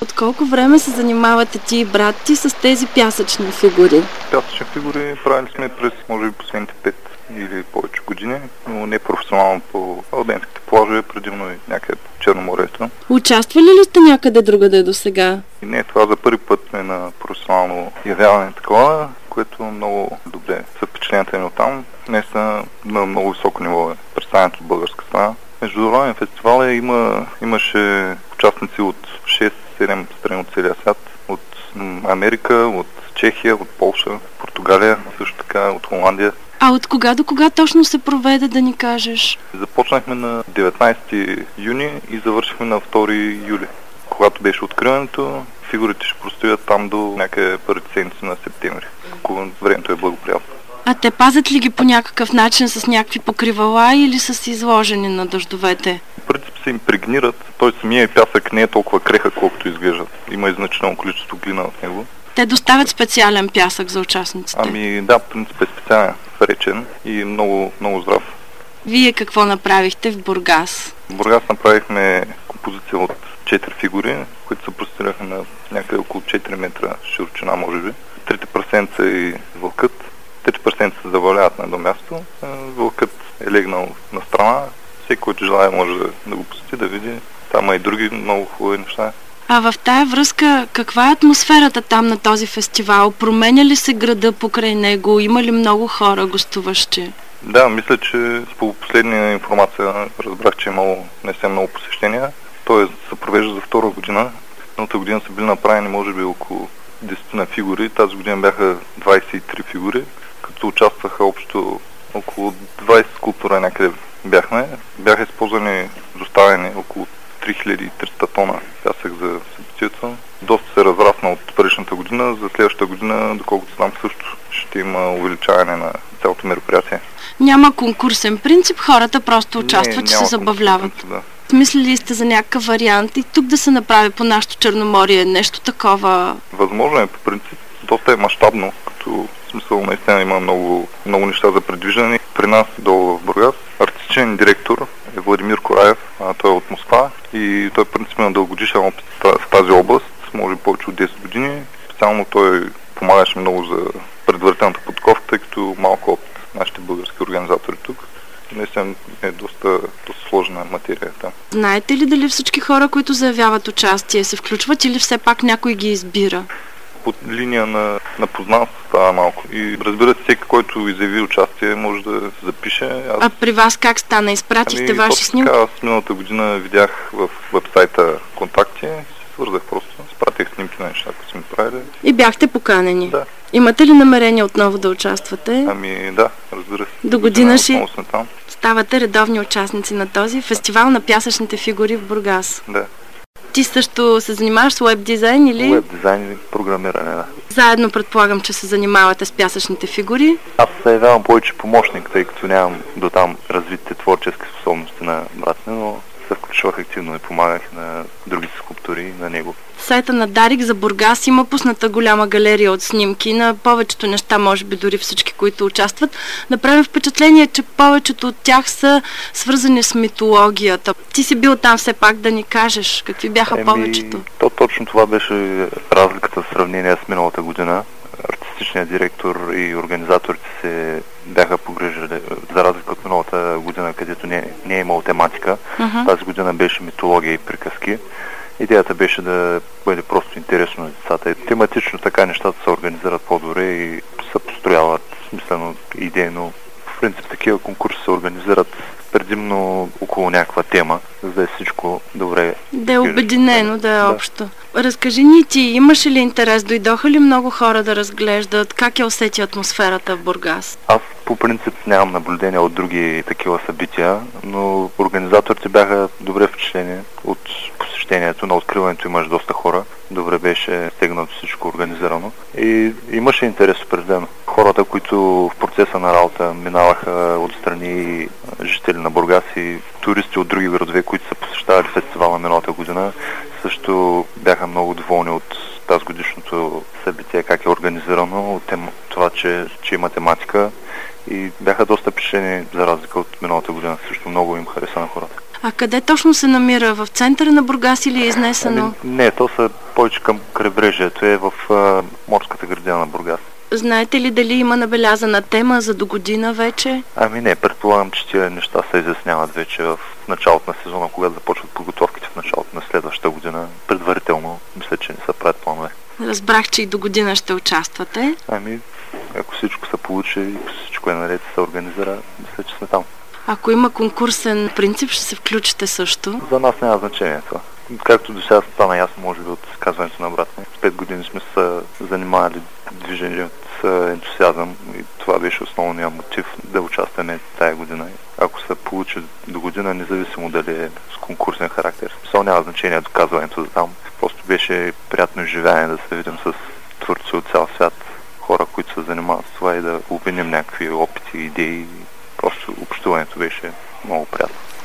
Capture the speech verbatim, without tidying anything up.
От колко време се занимавате ти и брат ти с тези пясъчни фигури? Пясъчни фигури правили сме през, може би, последните пет или повече години, но не професионално по албенските плажове, предимно и някъде по Черноморието. Участвали ли сте някъде другаде до сега? И не, това за първи път е на професионално явяване такова, което много добре са впечатленията ни оттам. Днес са на много високо ниво е представянето от българска страна. Международен фестивал е, има, имаше участници от шест-седем страни от целия свят, от Америка, от Чехия, от Полша, Португалия, също така от Холандия. А от кога до кога точно се проведе, да ни кажеш? Започнахме на деветнайсети юни и завършихме на втори юли. Когато беше откриването, фигурите ще простоят там до някъде първите седмици на септември, ако времето е благоприятно. А те пазят ли ги по някакъв начин с някакви покривала или са изложени на дъждовете? В принцип се импрегнират, т.е. самия пясък не е толкова крехък, колкото изглежда. Има и значително количество глина в него. Те доставят специален пясък за участниците? Ами да, в принцип е специален, речен и много, много здрав. Вие какво направихте в Бургас? В Бургас направихме композиция от четири фигури, които се простираха на някъде около четири метра широчина, може би. Трите прасенца и вълкът. Трите прасенца се заваляват на едно място. Вълкът е легнал на страна. Всеки, който желая, може да го посети, да види. Там има и други много хубави неща. А в тая връзка, каква е атмосферата там на този фестивал? Променя ли се града покрай него? Има ли много хора гостуващи? Да, мисля, че по последния информация разбрах, че е имало не се много посещения. Той се провежда за втора година. Миналата година са били направени може би около десет фигури. Тази година бяха двайсет и три фигури, като участваха общо около двайсет скулптура някъде бяхме. Бяха използвани, доставени около три хиляди и триста тона пясък за събитието. Доста се разрасна от предишната година. За следващата година, доколкото знам, също ще има увеличаване на цялото мероприятие. Няма конкурсен принцип, хората просто участват, Не, че се забавляват. Принцип, да. Мислили сте за някакъв вариант и тук да се направи по нашото Черноморие нещо такова? Възможно е по принцип. Доста е мащабно, като смисъл наистина има много, много неща за предвиждане. При нас долу в Бургас артистичен директор е Владимир Кораев, а той е от Москва и той принципно на дългогодишен опит в тази област, може би повече от десет години. Специално той помагаше много за предварителната подготовка, тъй като малко опит нашите български организатори тук. Наистина е доста, доста сложна материя там. Знаете ли дали всички хора, които заявяват участие, се включват или все пак някой ги избира? Под линия на, на познанство става малко. И разбира се, всеки, който изяви участие, може да се запише. Аз... А при вас как стана? Изпратихте ами, ваши снимки? Аз миналата година видях в вебсайта контакти, се свързах просто, спратих снимки на неща, които сме правили. И бяхте поканени? Да. Имате ли намерение отново да участвате? Ами да, разбира се. До година ще там. ставате редовни участници на този фестивал на пясъчните фигури в Бургас. Да. Ти също се занимаваш с уеб дизайн или? Уеб дизайн и програмиране, да. Заедно предполагам, че се занимавате с пясъчните фигури. Аз се явявам повече помощник, тъй като нямам до там развитите творчески способности на брат ми, но се включвах активно и помагах на другите скулптури на него. Сайта на Дарик за Бургас има пусната голяма галерия от снимки на повечето неща, може би дори всички, които участват. Направим впечатление, че повечето от тях са свързани с митологията. Ти си бил там все пак да ни кажеш какви бяха Еми, повечето. То точно това беше разликата в сравнение с миналата година. Артистичният директор и организаторите се бяха погрежили, за разлика от миналата година, където не, не е имало тематика. Uh-huh. Тази година беше митология и приказки. Идеята беше да бъде просто интересно на децата. Тематично така нещата се организират по-добре и се построяват смислено идейно. В принцип такива конкурси се организират предимно около някаква тема, за да е всичко добре. Да е обединено, да е да. Общо. Разкажи ни ти, имаше ли интерес? Дойдоха ли много хора да разглеждат? Как е усети атмосферата в Бургас? Аз по принцип нямам наблюдение от други такива събития, но организаторите бяха добре впечатлени от посещението. На откриването имаш доста хора. Добре беше стегнато всичко организирано. И имаше интерес определено. Хората, които в процеса на работа минаваха отстрани жители на Бургас и туристи от други градове, които са посещавали фестивала миналата година, също бяха много доволни от тази годишното събитие, как е организирано, от това, че, че има тематика и бяха доста впечатлени за разлика от миналата година. Също много им хареса на хората. А къде точно се намира? В центъра на Бургас или е изнесено? Ами, не, то са повече към крайбрежието, е в а, морската градина на Бургас. Знаете ли дали има набелязана тема за до година вече? Ами не, предполагам, че тия неща се изясняват вече в началото на сезона, когато започват подготовките в началото на следващата година. Предварително, мисля, че не се правят планове. Разбрах, че и до година ще участвате. Ами, ако всичко се получи и всичко е наред и се организира, мисля, че сме там. Ако има конкурсен принцип, ще се включите също? За нас няма значение това. Както до сега стана ясно, може би, от казването на брат ми. С пет години сме се занимавали движение с ентусиазъм и това беше основният мотив да участваме тая година. Ако се получи до година, независимо дали е с конкурсен характер, смисъл няма значение доказването за там. Просто беше приятно изживяване да се видим с творци от цял свят, хора, които се занимават с това и да обменим някакви опити, идеи. Просто общуването беше много приятно.